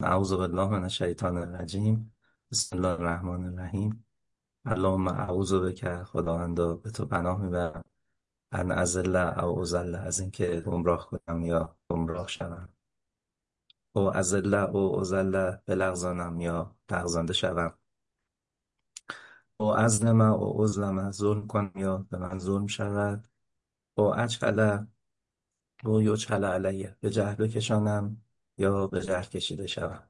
اعوذ بالله من الشیطان الرجیم. بسم الله الرحمن الرحیم. اللهم اعوذ بک، خداوندا به تو پناه میبرم ان اضل او اضل، از اینکه گمراه کنم یا گمراه شوم، او اضل او اضل بلغزانم یا لغزانده شوم، او اظلم او اظلم ظلم کنم یا به من ظلم شود، او اجهل او یجهل علیه به جهل بکشانم یا به جهل کشیده شوم.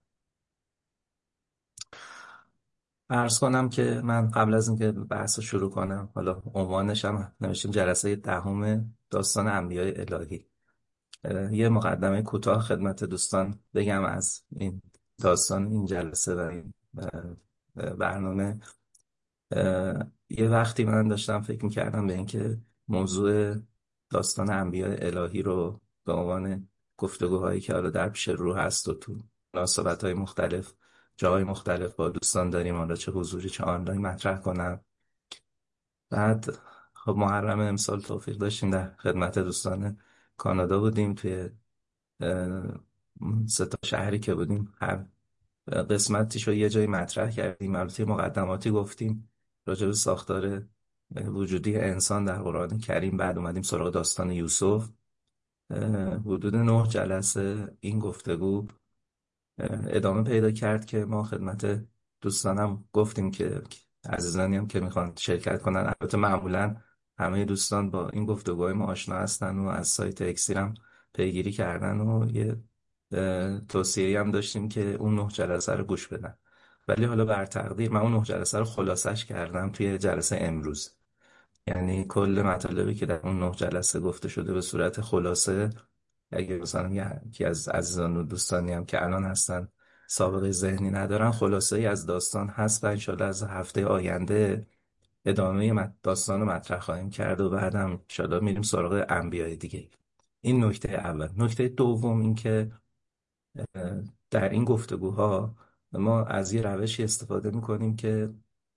عرض کنم که من قبل از اینکه بحث رو شروع کنم، حالا عنوانش هم نوشتیم جلسه دهم داستان انبیاء الهی. یه مقدمه کوتاه خدمت دوستان بگم از این داستان، این جلسه و این برنامه. یه وقتی من داشتم فکر میکردم به اینکه موضوع داستان انبیاء الهی رو به عنوان گفتگوهایی که حالا در پیش رو هست و تو مناسبت‌های مختلف، جاهای مختلف با دوستان داریم، حالا چه حضوری چه آنلاین، مطرح کنم. بعد خب محرم امسال توفیق داشتیم در خدمت دوستان کانادا بودیم، توی اه، سه تا شهری که بودیم هر قسمتیش رو یه جایی مطرح کردیم، البته مقدماتی گفتیم راجع به ساختار وجودی انسان در قرآن کریم. بعد اومدیم سراغ داستان یوسف. حدود 9 جلسه این گفتگو ادامه پیدا کرد که ما خدمت دوستانم گفتیم که عزیزانی هم که میخوان شرکت کنن، البته معمولا همه دوستان با این گفتگوهای ما آشنا هستن و از سایت اکسیر هم پیگیری کردن و یه توصیه هم داشتیم که اون 9 جلسه رو گوش بدن. ولی حالا بر تقدیر من اون 9 جلسه رو خلاصش کردم توی جلسه امروز. یعنی کل مطالبی که در اون 9 جلسه گفته شده به صورت خلاصه، اگه مثلا یکی از عزیزان و دوستانی هم که الان هستن سابقه ذهنی ندارن، خلاصه ای از داستان هست و انشالله از هفته آینده ادامه داستان رو مطرح خواهیم کرد و بعدم انشالله میریم سراغ انبیاء دیگه. این نکته اول. نکته دوم این که در این گفتگوها ما از یه روشی استفاده میکنیم که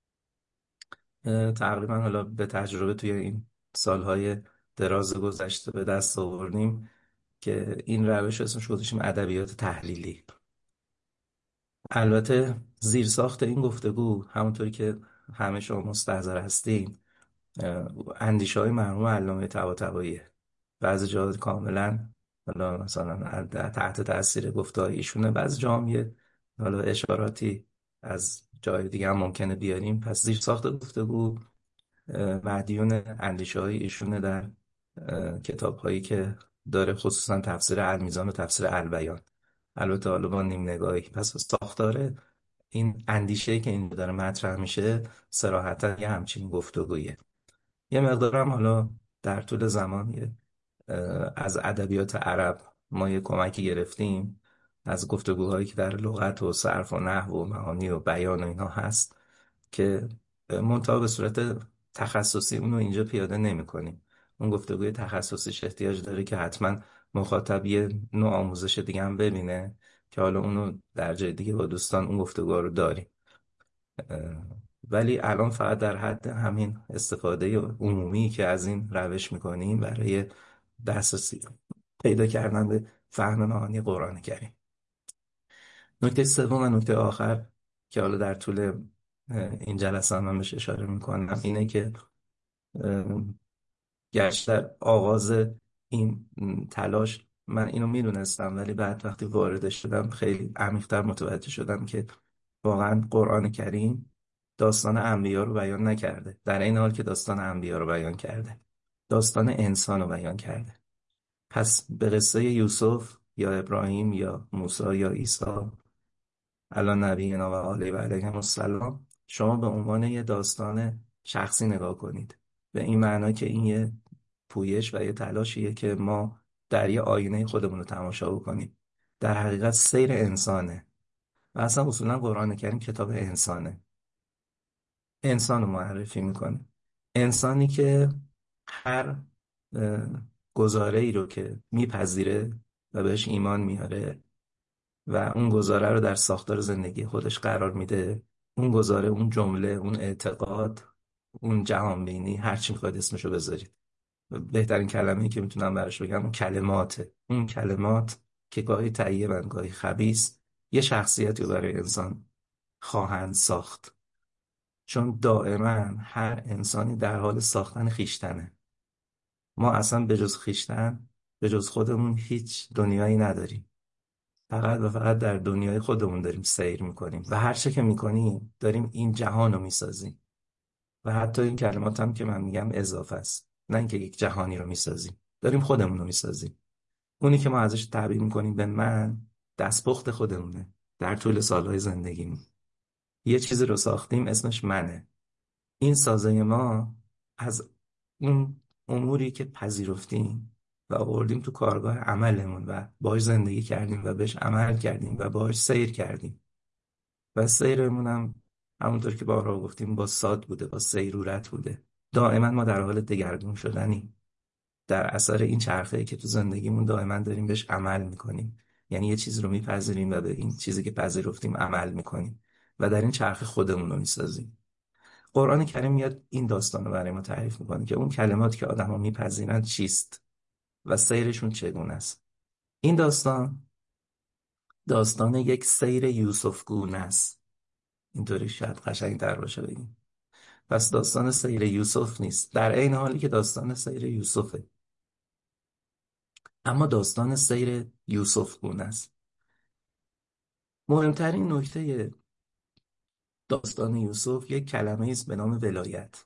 تقریبا حالا به تجربه توی این سالهای دراز گذشته به دست آوردیم، که این روش اسمش گذاشتیم ادبیات تحلیلی. البته زیرساخت این گفتگو همونطوری که همه شما مستحضر هستین اندیشه های مرحوم علامه طباطباییه. بعضی جا کاملا حالا مثلا تحت تاثیر گفته‌های ایشونه، بعضی جا هم یه حالا اشاراتی از جای دیگه هم ممکنه بیاریم. پس زیرساخت گفتگو مدیون اندیشه های ایشونه در کتاب هایی که داره، خصوصا تفسیر المیزان و تفسیر البیان، البته حالا با نیم نگاهی. پس ساختار این اندیشه که این داره مطرح میشه صراحتا یه همچین گفتگویه. یه مقدارم حالا در طول زمان از ادبیات عرب ما یه کمکی گرفتیم از گفتگوهایی که در لغت و صرف و نحو و معانی و بیان و اینا هست، که منتها به صورت تخصصی اونو اینجا پیاده نمی کنیم. اون گفتگوی تخصصیش احتیاج داره که حتما مخاطب یه نوع آموزش دیگه هم ببینه، که حالا اونو در جای دیگه با دوستان اون گفتگو رو داریم. ولی الان فقط در حد همین استفاده عمومی که از این روش میکنیم برای دسترسی پیدا کردن به فهم معانی قرآن کریم. نکته سوم و نکته آخر که حالا در طول این جلسه هم من بهش اشاره میکنم اینه که گرچه در آغاز این تلاش من اینو میدونستم، ولی بعد وقتی وارد شدم خیلی عمیق‌تر متوجه شدم که واقعا قرآن کریم داستان انبیا رو بیان نکرده، در این حال که داستان انبیا رو بیان کرده، داستان انسان رو بیان کرده. پس به قصه یوسف یا ابراهیم یا موسی یا عیسی الان نبینا و آله و علیهم السلام شما به عنوان یه داستان شخصی نگاه کنید، به این معنا که این یه پویش و یه تلاشیه که ما در یه آینه خودمون رو تماشا بکنیم. در حقیقت سیر انسانه و اصلا اصولا قرآن کریم کتاب انسانه. انسان رو معرفی میکنه، انسانی که هر اه، گزاره ای رو که میپذیره و بهش ایمان میاره و اون گزاره رو در ساختار زندگی خودش قرار میده، اون گزاره، اون جمله، اون اعتقاد، اون جهانبینی، هر چی میخواید اسمشو بذارید، بهترین کلمه‌ای که میتونم براش بگم اون کلماته. اون کلمات که گاهی طیبن گاهی خبیث، یه شخصیتی رو برای انسان خواهند ساخت، چون دائما هر انسانی در حال ساختن خیشتنه. ما اصلا به جز خیشتن، به جز خودمون هیچ دنیایی نداریم. فقط و فقط در دنیای خودمون داریم سیر میکنیم و هر چه که میکنیم داریم این جهان رو میسازیم. و حتی این کلمات هم که من میگم اضافه است، نه اینکه یک جهانی رو میسازیم، داریم خودمون رو میسازیم. اونی که ما ازش تعبیر میکنیم به من، دستپخت خودمونه. در طول سالهای زندگیم یه چیزی رو ساختیم اسمش منه. این سازه ما از اون اموری که پذیرفتیم و آوردیم تو کارگاه عملمون و باهاش زندگی کردیم و بهش عمل کردیم و باهاش سیر کردیم. و سیرمون هم همونطور که بارها گفتیم با ساد بوده، با سیرورت بوده. دائما ما در حال دگرگون شدنیم، در اثر این چرخه‌ای که تو زندگیمون دائما داریم بهش عمل میکنیم. یعنی یه چیزی رو میپذیریم و به این چیزی که پذیرفتیم عمل میکنیم و در این چرخه خودمون رو میسازیم. قرآن کریم میاد این داستان رو برای ما تعریف میکنه که اون کلمات که آدم ها میپذیرند چیست و سیرشون چگونه است. این داستان داستان یک سیر یوسف گونه است. اینطوری شاید قشنگ‌تر باشه بگیم. پس داستان سیر یوسف نیست، در عین حالی که داستان سیر یوسفه، اما داستان سیر یوسف گونه است. مهمترین نکته داستان یوسف یک کلمه است به نام ولایت.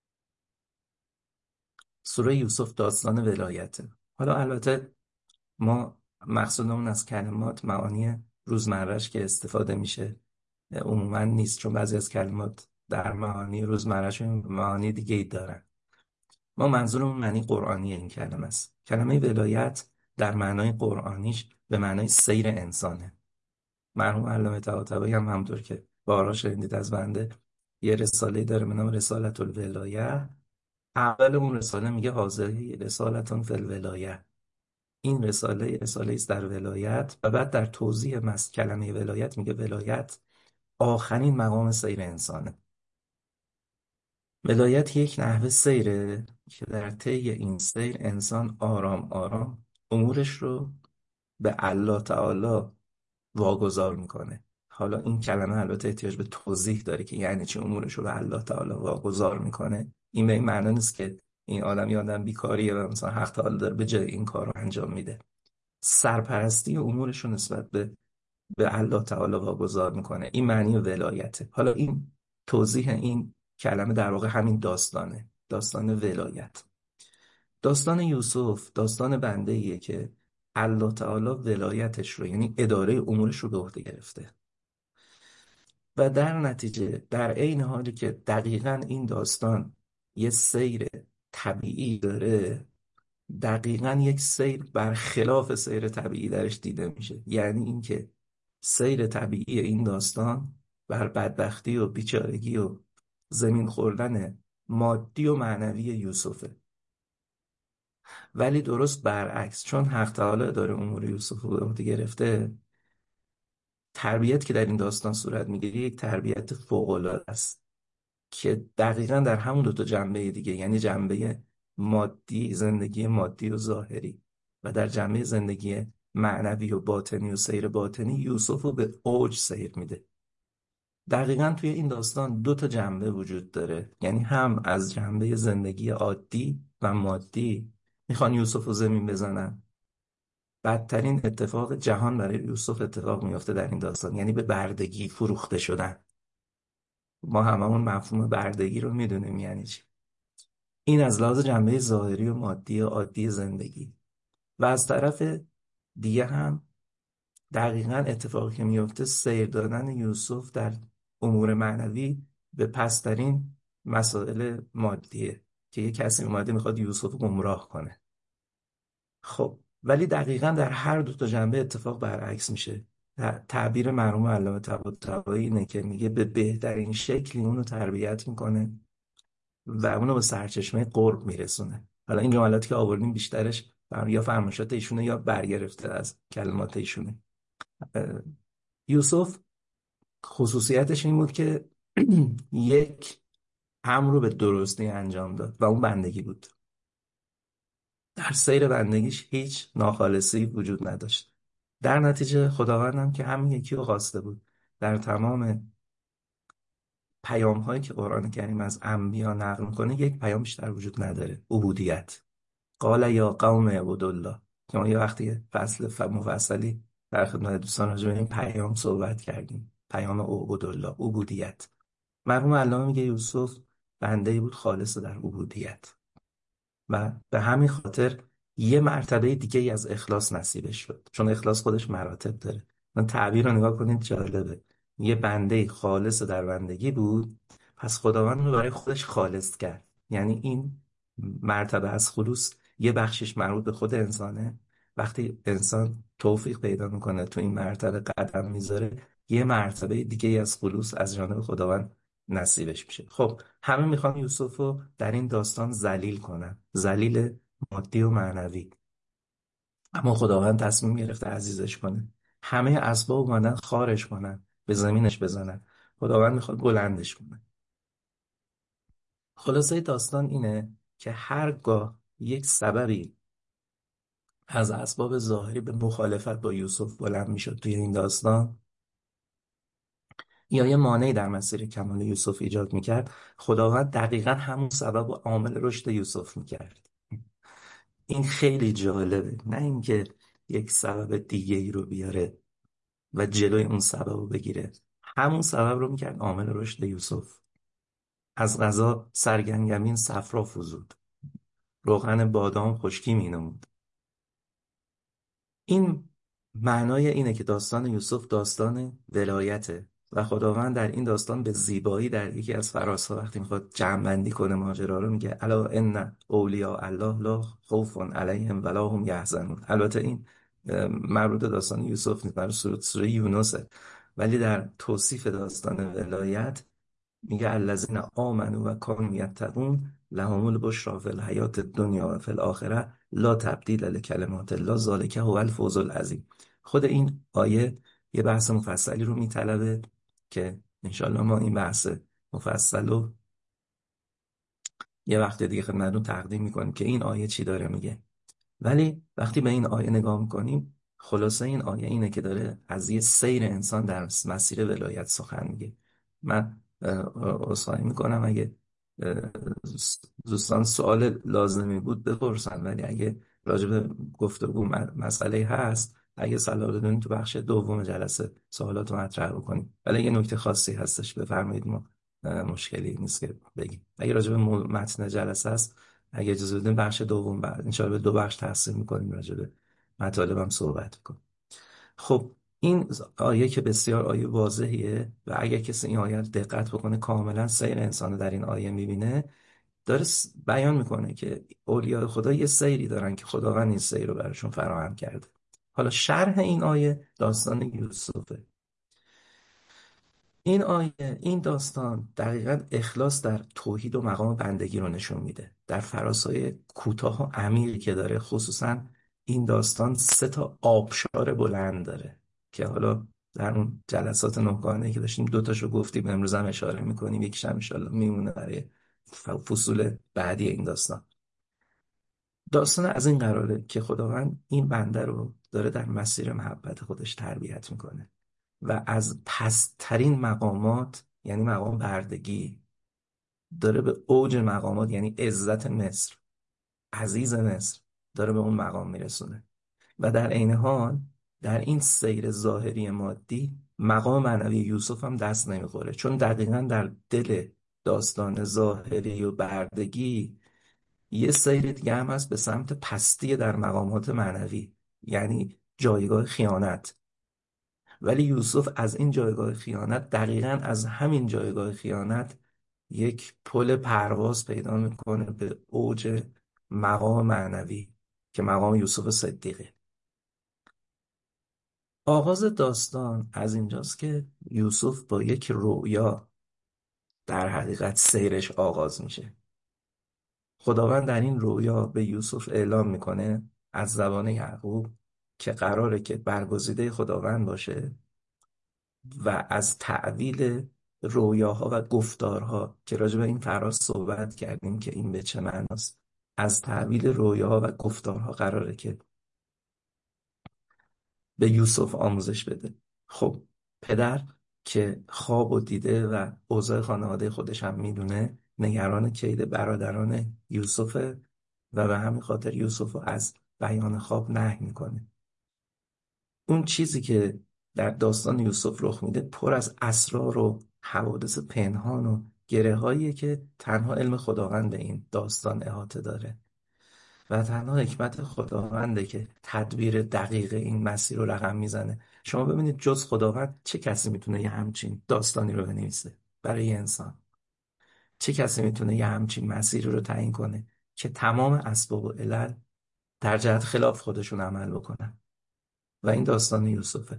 سوره یوسف داستان ولایته. حالا البته ما مقصودمون از کلمات معانی روزمرهش که استفاده میشه عموما نیست، چون بعضی از کلمات در معانی روزمرهشون معانی دیگه ای دارن. ما منظورمون معنی قرآنی این کلمه است. کلمه ولایت در معنای قرآنیش به معنای سیر انسانه. مرحوم علامه طباطبایی هم همونطور که بارها شنیدید از بنده یه رساله داره به نام رسالت الولایه. اول اون رساله میگه حاضری رسالتون فی الولایه. این رساله است در ولایت، و بعد در توضیح کلمه ولایت میگه ولایت آخرین مقام سیر انسانه. ولایت یک نحوه سیره که در طی این سیر انسان آرام آرام امورش رو به الله تعالی واگذار میکنه. حالا این کلمه البته احتیاج به توضیح داره که یعنی چی امورش رو به الله تعالی واگذار میکنه. این به این معنی نیست که این آدم یه آدم بیکاریه و مثلا حق تعالی داره به جای این کار رو انجام میده. سرپرستی امورش رو نسبت به الله تعالی واگذار میکنه. این معنی ولایته. حالا این توضیح این کلمه در واقع همین داستانه، داستان ولایت. داستان یوسف داستان بنده ایه که الله تعالی ولایتش رو، یعنی اداره امورش رو به عهده گرفته و در نتیجه در عین حالی که دقیقاً این داستان یه سیر طبیعی داره، دقیقاً یک سیر برخلاف سیر طبیعی درش دیده میشه. یعنی اینکه سیر طبیعی این داستان بر بدبختی و بیچارگی و زمین خوردن مادی و معنوی یوسفه. ولی درست برعکس، چون حق تعالی داره امور یوسف رو به عهده گرفته، تربیت که در این داستان صورت میگیره یک تربیت فوق‌العاده است که دقیقاً در همون دو تا جنبه دیگه، یعنی جنبه مادی، زندگی مادی و ظاهری، و در جنبه زندگی معنوی و باطنی و سیر باطنی، یوسف رو به اوج سیر میده. دقیقاً توی این داستان دو تا جنبه وجود داره، یعنی هم از جنبه زندگی عادی و مادی میخوان یوسف رو زمین بزنن. بدترین اتفاق جهان برای یوسف اتفاق میفته در این داستان، یعنی به بردگی فروخته شدن. ما هممون مفهوم بردگی رو میدونیم یعنی چی. این از لحاظ جنبه ظاهری و مادی و عادی زندگی. و از طرف دیگه هم دقیقاً اتفاقی که میفته سیر دادن یوسف در امور معنوی به پسترین مسائل مادیه که یه کسی اومده میخواد یوسف رو گمراه کنه. خب ولی دقیقاً در هر دو تا جنبه اتفاق برعکس میشه. تعبیر مرحوم علامه طباطبایی اینه که میگه به بهترین شکلی اونو تربیت میکنه و اونو به سرچشمه قرب میرسونه. حالا این جملاتی که آوردیم بیشترش یا فرمایشات ایشونه یا برگرفته از کلمات ایشونه. اه، یوسف خصوصیتش این بود که یک امر رو به درستی انجام داد و اون بندگی بود. در سیر بندگیش هیچ ناخالصی وجود نداشت. در نتیجه خداوندم که همین یکی رو خواسته بود. در تمام پیام هایی که قرآن کریم از انبیا نقل میکنه یک پیام بیشتر وجود نداره: عبودیت. قال یا قوم اعبدوا الله، که ما یه وقتی مفصلی در خدمت دوستان راجع به این پیام صحبت کردیم. پیام اعبدوا الله، عبودیت. مرحوم علامه میگه یوسف بنده بود خالص در عبودیت، و به همین خاطر یه مرتبه دیگه ای از اخلاص نصیبش شد، چون اخلاص خودش مراتب داره. من تعبیر رو نگاه کنید، جالبه. یه بنده خالص در بندگی بود، پس خداوند رو برای خودش خالص کرد. یعنی این مرتبه از خلوص یه بخشش مربوط به خود انسانه. وقتی انسان توفیق پیدا میکنه تو این مرتبه قدم میذاره، یه مرتبه دیگه ای از خلوص از جانب خداوند نصیبش میشه. خب همه میخوان یوسف رو در این داستان ذلیل کنن، ذلیل مادی و معنوی، اما خداوند تصمیم گرفته عزیزش کنه. همه اسباب اومدن خارش کنن، به زمینش بزنن. خداوند میخواد بلندش کنه. خلاصه داستان اینه که هرگاه یک سببی از اسباب ظاهری به مخالفت با یوسف بلند میشد توی این داستان، یا یه مانعی در مسیر کمال یوسف ایجاد میکرد، خداوند دقیقا همون سبب و عامل رشد یوسف میکرد. این خیلی جالبه، نه اینکه یک سبب دیگه ای رو بیاره و جلوی اون سبب رو بگیره. همون سبب رو میکرد عامل رشد یوسف. از غذا سرگنگمین صفرا فزود، روغن بادام خشکی مینمود. این معنای اینه که داستان یوسف داستان ولایته، و خداوند در این داستان به زیبایی در یکی از فرازها وقتی میخواد جمع کنه ماجرا رو، میگه الا ان اولیاء الله لا خوف علیهم ولا هم یحزنون. البته این مربوط به داستان یوسف نیست، مربوط به سوره یونسه، ولی در توصیف داستان ولایت میگه الذین آمنوا و کانوا یتقون لهم البشری فی الحیات الدنیا و فی الاخره لا تبدیل لکلمات الله ذلک هو الفوز العظیم. خود این آیه یه بحث مفصلی رو میطلبه که انشالله ما این بحث مفصل رو یه وقت دیگه خدمتتون تقدیم میکنیم که این آیه چی داره میگه. ولی وقتی به این آیه نگاه میکنیم، خلاصه این آیه اینه که داره از یه سیر انسان در مسیر ولایت سخن میگه. من عذرخواهی میکنم اگه اه، دوستان سوال لازمی بود بپرسن، ولی اگه راجع به گفتگو مسئله هست، اگه صلاح بدونید تو بخش دوم جلسه سوالات رو مطرح بکنیم. ولی اگه نکته خاصی هستش بفرمایید، ما مشکلی نیست که بگیم. اگه راجع به متن جلسه است، اگه اجازه بدین بخش دوم بعد انشاءالله به دو بخش تقسیم میکنیم، راجع به مطالبم صحبت کنیم. خب این آیه که بسیار آیه واضحیه، و اگه کسی این آیه رو دقت بکنه کاملا سیر انسان در این آیه میبینه. داره بیان میکنه که اولیاء خدا یه سیری دارن که خداوند این سیر رو براشون فراهم کرده. حالا شرح این آیه داستان یوسفه. این آیه، این داستان دقیقا اخلاص در توحید و مقام بندگی رو نشون میده، در فراسای کوتاه و عمیقی که داره. خصوصا این داستان سه تا آبشار بلند داره که حالا در اون جلسات نهگانه‌ای که داشتیم دو تاشو گفتیم، امروز هم اشاره میکنیم، یکیش هم انشالله میمونه برای فصول بعدی این داستان. داستان از این قراره که خداوند این بنده رو داره در مسیر محبت خودش تربیت میکنه، و از پسترین مقامات، یعنی مقام بردگی، داره به اوج مقامات، یعنی عزت مصر، عزیز مصر، داره به اون مقام میرسونه. و در عین حال در این سیر ظاهری مادی مقام معنوی یوسف هم دست نمیخوره، چون دقیقا در دل داستان ظاهری و بردگی یه سیر دیگه هم هست به سمت پستی در مقامات معنوی، یعنی جایگاه خیانت. ولی یوسف از این جایگاه خیانت، دقیقا از همین جایگاه خیانت، یک پل پرواز پیدا میکنه به اوج مقام معنوی که مقام یوسف صدیقه. آغاز داستان از اینجاست که یوسف با یک رؤیا در حقیقت سیرش آغاز میشه. خداوند در این رؤیا به یوسف اعلام میکنه از زبان یعقوب که قراره که برگزیده خداوند باشه، و از تعویل رویاها و گفتارها که راجع به این فراز صحبت کردیم که این به چه معناست، از تعویل رویاها و گفتارها قراره که به یوسف آموزش بده. خب پدر که خواب و دیده و اوضاع خانواده خودش هم میدونه، نگران کید برادران یوسفه و به همین خاطر یوسف رو از بیان خواب نهی میکنه. اون چیزی که در داستان یوسف رخ میده پر از اسرار و حوادث پنهان و گره هاییه که تنها علم خداوند به این داستان احاطه داره و تنها حکمت خداونده که تدبیر دقیق این مسیر رو رقم میزنه. شما ببینید جز خداوند چه کسی میتونه یه همچین داستانی رو بنویسه برای یه انسان؟ چه کسی میتونه یه همچین مسیری رو تعیین کنه که تمام اسباب و علل در جهت خلاف خودشون عمل بکنن؟ و این داستان یوسفه.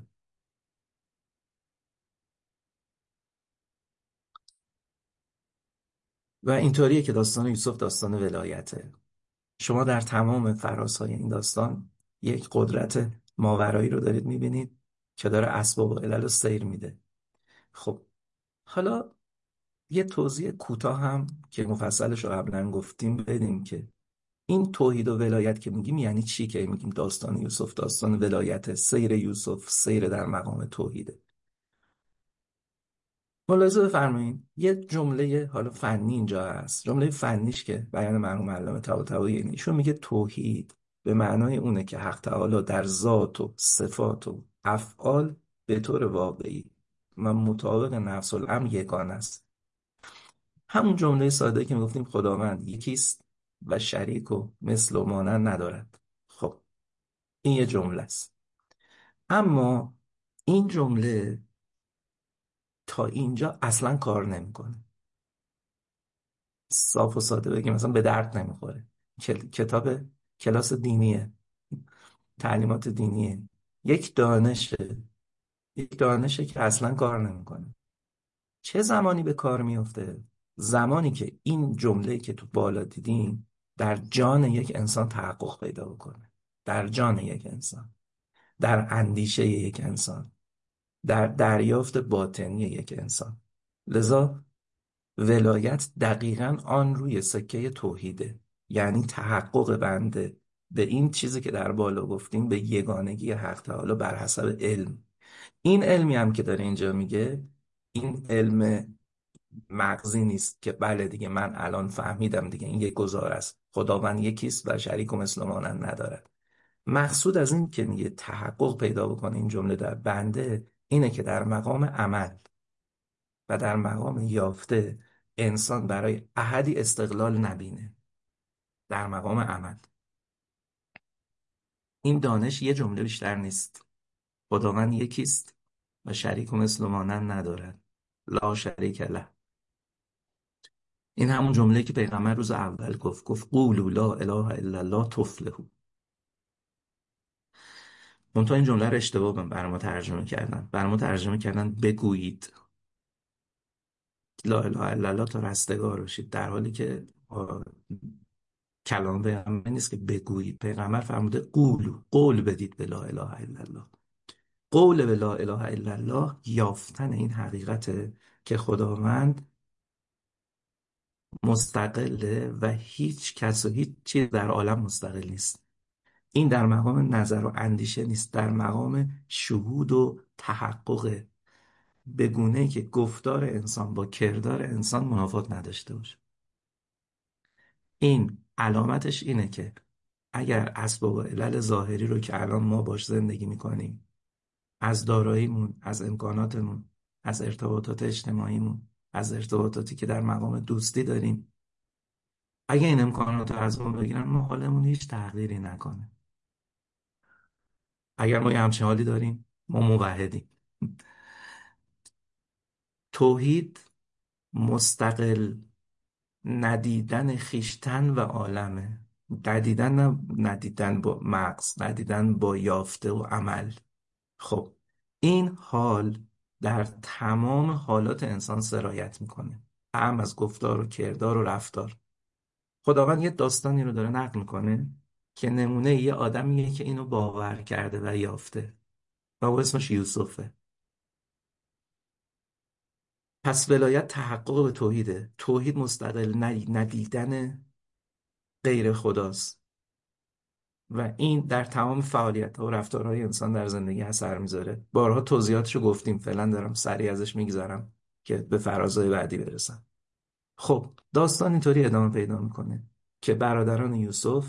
و اینطوریه که داستان یوسف داستان ولایته. شما در تمام فرازهای این داستان یک قدرت ماورایی رو دارید میبینید که داره اسباب و علل رو سیر میده. خب حالا یه توضیح کوتاه هم که مفصلش رو قبلا گفتیم بدیم که این توحید و ولایت که میگیم یعنی چی، که میگیم داستان یوسف داستان ولایت، سیر یوسف سیر در مقام توحیده. ملاحظه بفرمایید یه جمله حالا فنی اینجا هست. جمله فنیش که بیان مرحوم علامه طباطبایی اینه. ایشون میگه توحید به معنای اونه که حق تعالی در ذات و صفات و افعال به طور واقعی و مطابق نفس الامر یگانه است. همون جمله ساده که میگفتیم خداوند یکیست و شریک و مثل و مانند ندارد. خب این یه جمله است. اما این جمله تا اینجا اصلا کار نمیکنه. صاف و ساده بگیم مثلا به درد نمیخوره. کتاب کلاس دینیه، تعلیمات دینیه، یک دانشه، یک دانشه که اصلا کار نمیکنه. چه زمانی به کار میفته؟ زمانی که این جمله که تو بالا دیدیم در جان یک انسان تحقق پیدا بکنه. در جان یک انسان، در اندیشه یک انسان، در دریافت باطنی یک انسان. لذا ولایت دقیقاً آن روی سکه توحیده، یعنی تحقق بنده به این چیزی که در بالا گفتیم، به یگانگی حق تعالی بر حسب علم. این علمی هم که داره اینجا میگه، این علم مغزی نیست که بله دیگه من الان فهمیدم دیگه این یک گزاره است، خداوند یکیست و شریک و مثل و مانند ندارد. مقصود از این که میگه تحقق پیدا بکنه این جمله در بنده، اینه که در مقام عمل و در مقام یافته انسان برای احدی استقلال نبینه. در مقام عمل این دانش یه جمله بیشتر نیست. خداوند یکیست و شریک و مثل و مانند ندارد، لا شریک له. این همون جمله که پیغمبر روز اول گفت قولوا لا اله الا الله تفلحوا. منتها این جمله رو اشتباه بر ما ترجمه کردن. بر ما ترجمه کردن بگویید لا اله الا الله تا رستگار بشید، در حالی که کلام پیغمبر نیست که بگویید. پیغمبر فرموده قولو، قول بدید به لا اله الا الله. قول به لا اله الا الله یافتن این حقیقته که خداوند مستقله و هیچ کس و هیچ چیز در عالم مستقل نیست. این در مقام نظر و اندیشه نیست، در مقام شهود و تحقق، به گونه‌ای که گفتار انسان با کردار انسان منافات نداشته باشه. این علامتش اینه که اگر اسباب و علل ظاهری رو که الان ما باش زندگی میکنیم، از داراییمون، از امکاناتمون، از ارتباطات اجتماعیمون، از ارتباطاتی که در مقام دوستی داریم، اگه این امکانات رو از ما بگیرن، ما حالمون هیچ تغییری نکنه. اگر ما یه همچین حالی داریم، ما موحدیم. توحید مستقل ندیدن خیشتن و عالمه. ندیدن نه ندیدن با مغز، ندیدن با یافته و عمل. خب این حال در تمام حالات انسان سرایت میکنه، هم از گفتار و کردار و رفتار. خداوند یه داستانی رو داره نقل میکنه که نمونه یه آدمیه که اینو باور کرده و یافته و او اسمش یوسفه. پس ولایت تحقق به توحیده. توحید مستقل ندیدن غیر خداست. و این در تمام فعالیت‌ها و رفتارهای انسان در زندگی اثر میذاره. بارها توضیحاتشو گفتیم، فعلا دارم سریع ازش میگذرم که به فرازهای بعدی برسم. خب داستان اینطوری ادامه پیدا میکنه که برادران یوسف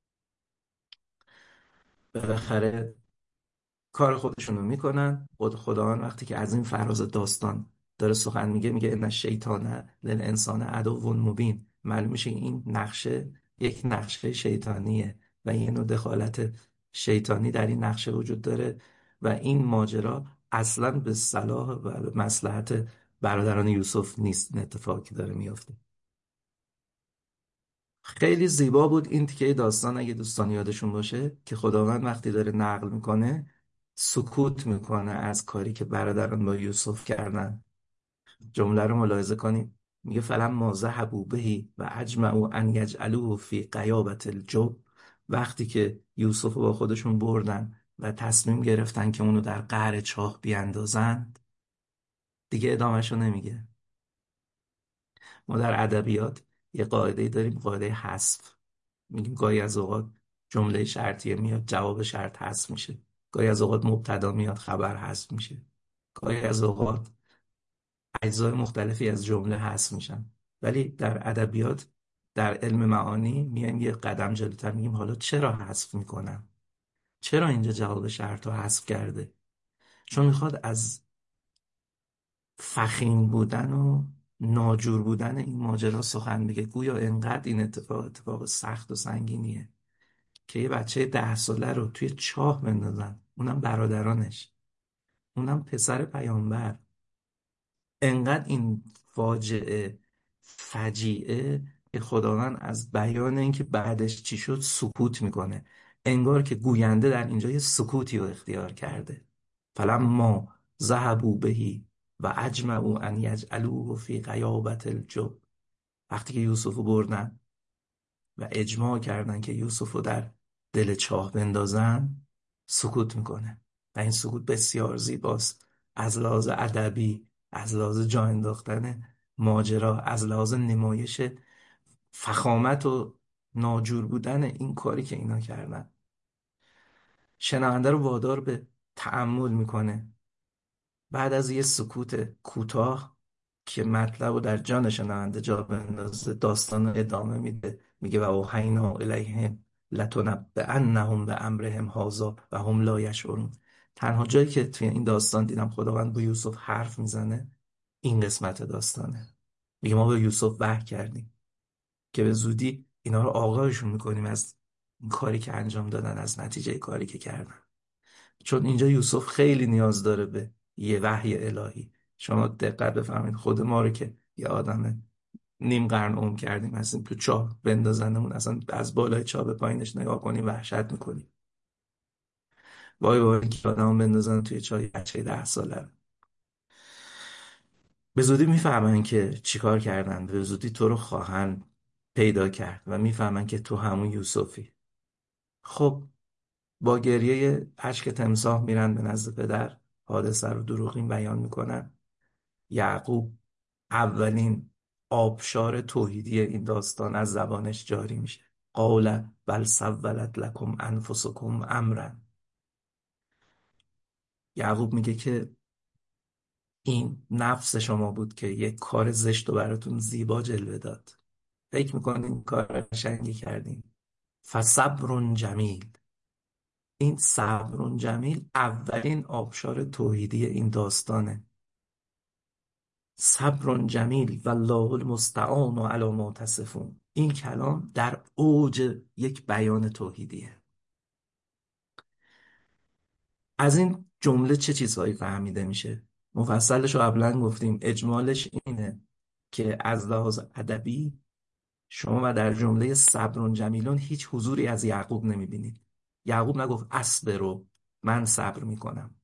بالاخره کار خودشون رو میکنن. خداوند وقتی که از این فراز داستان داره سخن میگه، میگه ان الشیطان للانسان عدو مبین. معلوم میشه این نقشه یک نقشه شیطانیه و یه نوع دخالت شیطانی در این نقشه وجود داره و این ماجرا اصلا به صلاح و به مصلحت برادران یوسف نیست. این اتفاقی که داره میفته خیلی زیبا بود. این تیکه داستان اگه دوستان یادشون باشه که خداوند وقتی داره نقل میکنه سکوت میکنه از کاری که برادران با یوسف کردن. جمله رو ملاحظه کنیم. میگه فلما ذهبوا به و اجمعوا ان یجعلوه فی غیابت الجب. وقتی که یوسف رو با خودشون بردن و تصمیم گرفتن که اونو در قعر چاه بیاندازند، دیگه ادامهشو نمیگه. ما در ادبیات یه قاعده داریم، قاعده حذف. میگیم گاهی از اوقات جمله شرطیه میاد جواب شرط حذف میشه، گاهی از اوقات مبتدا میاد خبر حذف میشه، گاهی از اوقات اجزای مختلفی از جمله حذف میشن. ولی در ادبیات، در علم معانی میایم یه قدم جلوتر، میگیم حالا چرا حذف میکنم؟ چرا اینجا جواب شرط رو حذف کرده؟ چون میخواد از فخیم بودن و ناجور بودن این ماجرا سخن بگه. گویا انقدر این اتفاق سخت و سنگینیه که یه بچه 10 ساله رو توی چاه بندازن، اونم برادرانش، اونم پسر پیامبر. انقدر این فاجعه فجیعه که خداوند از بیان اینکه بعدش چی شد سکوت میکنه. انگار که گوینده در اینجا یه سکوتی رو اختیار کرده. فلما ذهبوا بهی و اجمعوا ان یجعلوه فی غیابت الجب. وقتی که یوسف رو بردن و اجماع کردن که یوسف رو در دل چاه بندازن، سکوت میکنه. و این سکوت بسیار زیباست، از لحاظ ادبی، از لحاظ جا انداختن ماجرا، از لحاظ نمایش فخامت و ناجور بودن این کاری که اینا کردن. شنونده رو وادار به تأمل میکنه. بعد از یه سکوت کوتاه که مطلب رو در جان شنونده جا بندازه، داستان رو ادامه میده. میگه و اوحینا الیهم لتنبئنهم بامرهم هذا و هم لا یشعرون. تنها جایی که توی این داستان دیدم خداوند با یوسف حرف میزنه این قسمت داستانه. میگه ما به یوسف وحی کردیم که به زودی اینا رو آگاهشون میکنیم از این کاری که انجام دادن، از نتیجه کاری که کردن. چون اینجا یوسف خیلی نیاز داره به یه وحی الهی. شما دقت بفرمایید، خود ما رو که یه آدم نیم قرن عمر کردیم هستیم تو چاه بندازنمون، اصلا از بالای چاه به پایینش نگاه کنیم وحشت میکنیم. وای وای اینکه آدمو بندازن توی چاه، یه بچه 10 ساله رو. به زودی میفهمن که چیکار کردن، به زودی تو رو خواهن پیدا کرد و میفهمن که تو همون یوسفی. خب با گریه اشک تمساح میرن به نزد پدر، حادثه رو دروغین بیان میکنن. یعقوب اولین آبشار توحیدی این داستان از زبانش جاری میشه. قال بل سولت لکم انفسکم امرا. یعقوب میگه که این نفس شما بود که یک کار زشت و براتون زیبا جلوه داد. فکر میکنین کار قشنگی کردین. فصبر جمیل. این صبر جمیل اولین آبشار توحیدی این داستانه. صبر جمیل والله المستعان علی ما تصفون. این کلام در اوج یک بیان توحیدیه. از این جمله چه چیزهایی فهمیده میشه؟ مفصلش رو قبلا گفتیم. اجمالش اینه که از لحاظ ادبی شما و در جمله صبر جمیلون هیچ حضوری از یعقوب نمیبینید. یعقوب نگفت اصبرو، من صبر میکنم.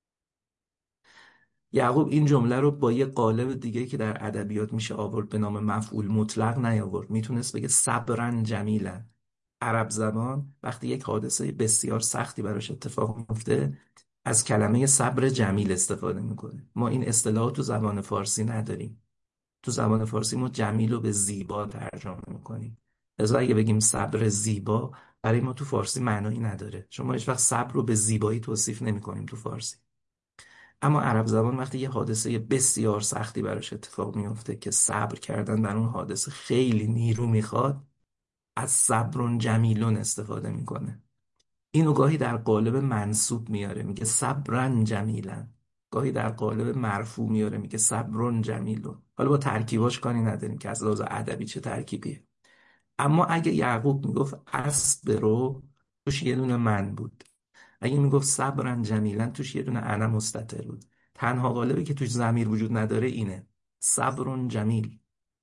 یعقوب این جمله رو با یه قالب دیگه که در ادبیات میشه آورد به نام مفعول مطلق نیاورد. میتونست بگه صبرن جمیلا. عرب زبان وقتی یک حادثه بسیار سختی براش اتفاق میفته از کلمه صبر جمیل استفاده میکنه. ما این اصطلاح تو زبان فارسی نداریم. تو زبان فارسی ما جمیل رو به زیبا ترجمه میکنیم. لذا اگه بگیم صبر زیبا برای ما تو فارسی معنایی نداره، چون ما هیچ وقت صبر رو به زیبایی توصیف نمی کنیم تو فارسی. اما عرب زبان وقتی یه حادثه بسیار سختی براش اتفاق میفته که صبر کردن بر اون حادثه خیلی نیرو میخواد، از صبرون جمیلون استفاده میکنه. اینو گاهی در قالب منصوب میاره، میگه صبرن جمیلن. گاهی در قالب مرفوع میاره، میگه صبرن جمیلون. حالا با ترکیباش کاری نداریم که از لحاظ ادبی چه ترکیبیه. اما اگه یعقوب میگفت اصبرو، توش یه دونه من بود. اگه میگفت صبرن جمیلن، توش یه دونه انا مستتر بود. تنها قالبی که توش ضمیر وجود نداره اینه، صبرن جمیل.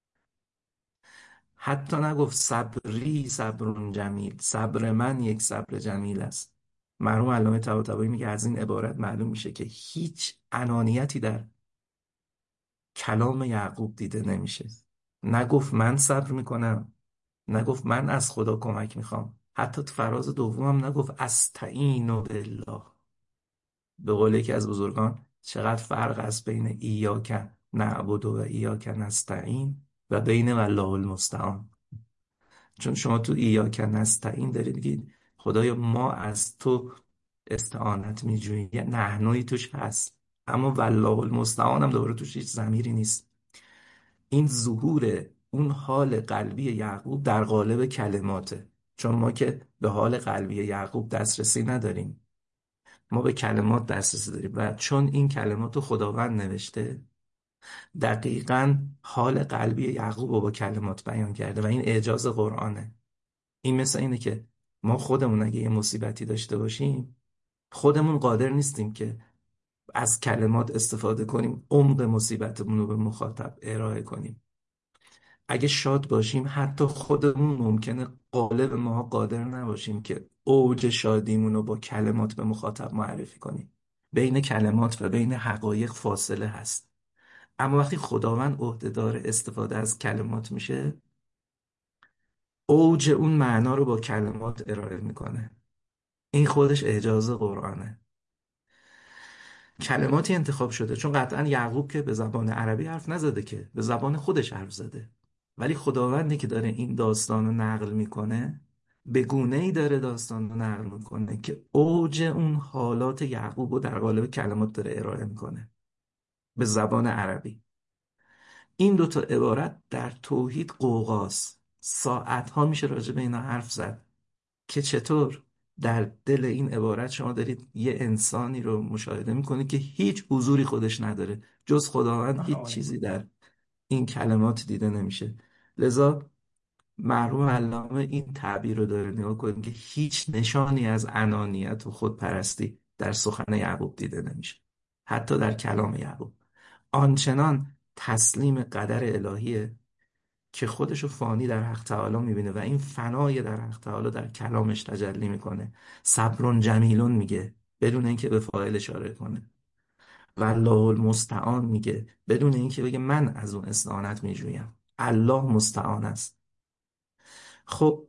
حتی نگفت صبری صبرون جمیل، صبر من یک صبر جمیل است. مرحوم علامه طباطبایی میگه از این عبارت معلوم میشه که هیچ انانیتی در کلام یعقوب دیده نمیشه. نگفت من صبر میکنم، نگفت من از خدا کمک میخوام، حتی تو فراز دومم نگفت استعین بالله. به قول یکی از بزرگان، چقدر فرق است بین ایاک نعبد و ایاک نستعین و بین والله المستعان. چون شما تو ایاک نستعین دارید بگید خدایا ما از تو استعانت میجوییم، یه نحنوی توش هست. اما والله المستعان هم دوباره توش هیچ ضمیری نیست. این ظهور اون حال قلبی یعقوب در قالب کلماته، چون ما که به حال قلبی یعقوب دسترسی نداریم، ما به کلمات دسترسی داریم و چون این کلمات رو خداوند نوشته، دقیقاً حال قلبی یعقوب رو با کلمات بیان کرده و این اعجاز قرآنه. این مثل اینه که ما خودمون اگه یه مصیبتی داشته باشیم، خودمون قادر نیستیم که از کلمات استفاده کنیم عمق مصیبتمون رو به مخاطب ارائه کنیم. اگه شاد باشیم حتی خودمون ممکنه قالب ما قادر نباشیم که اوج شادیمون رو با کلمات به مخاطب معرفی کنیم. بین کلمات و بین حقایق فاصله هست. اما وقتی خداوند عهدهدار استفاده از کلمات میشه، اوج اون معنا رو با کلمات ارائه میکنه. این خودش اعجاز قرآنه. کلماتی انتخاب شده، چون قطعا یعقوب که به زبان عربی حرف نزده، که به زبان خودش حرف زده. ولی خداوندی که داره این داستان رو نقل میکنه، به گونه‌ای داره داستان رو نقل میکنه که اوج اون حالات یعقوب رو در قالب کلمات داره ارائه میکنه به زبان عربی. این دوتا عبارت در توحید قوقاست. ساعتها میشه راجع به اینا حرف زد که چطور در دل این عبارت شما دارید یه انسانی رو مشاهده میکنید که هیچ حضوری خودش نداره، جز خداوند هیچ چیزی در این کلمات دیده نمیشه. لذا مرحوم علامه این تعبیر رو داره نگاه کنید که هیچ نشانی از انانیت و خودپرستی در سخن یعقوب دیده نمیشه، حتی در کلام یعقوب. آنچنان تسلیم قدر الهیه که خودشو فانی در حق تعالی میبینه و این فنای در حق تعالی در کلامش تجلی میکنه. صبرون جمیلون میگه بدون اینکه به فاعل اشاره کنه، و الله المستعان میگه بدون اینکه بگه من از اون استعانت میجویم. الله مستعان است. خب